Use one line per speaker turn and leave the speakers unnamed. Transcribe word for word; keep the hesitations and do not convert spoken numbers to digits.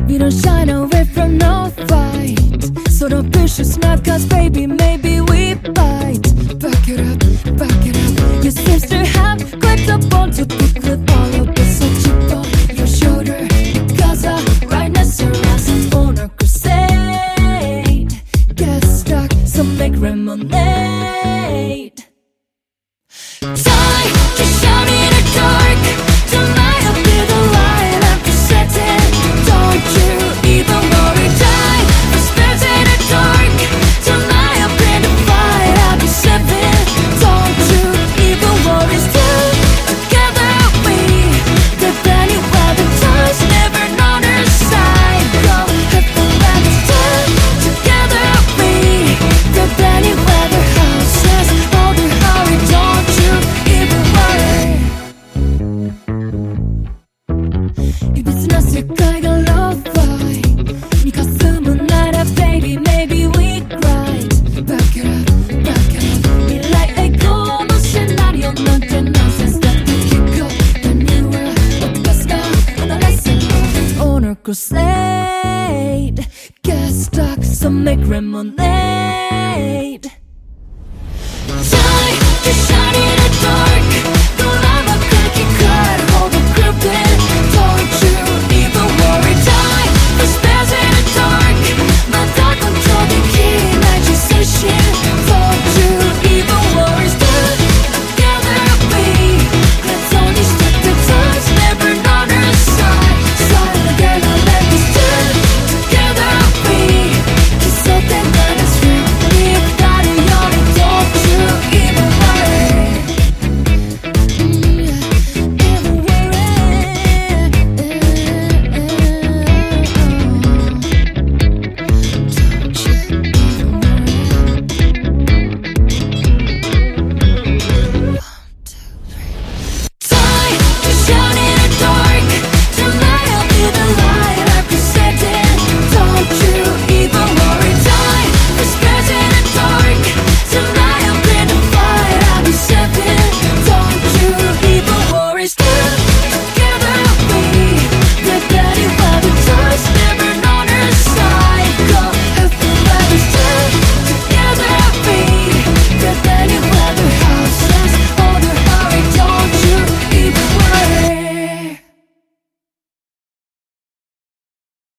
We don't shine away from no fight, so don't push us now, cause baby maybe we bite. Back it up, back it up. You seem to have quite a bond to pick with all of us. So chip on your shoulder, because our rightness surrounds us on a crusade. Get stuck, so make lemonade. Time to shine in the dark. Tonight I'll be the light I'm presenting. Don't you even worry, time for spirits in the dark. Tonight I'll bring the fight, I'll be seven. Don't you even worry, still together we get anywhere. The time's never on our side. Go have fun, let's still together we get anywhere. The houses, all the hurry, don't you even worry. 이 빛은 색깔과 lo-fi 네 가슴은 알아 baby maybe we right. Back it up, back it up. 미래의 꿈은 시나리오 너한테 nonsense that you keep going anywhere. But let's go on a lesson on our crusade. Get stuck, so make lemonade. Time to shine.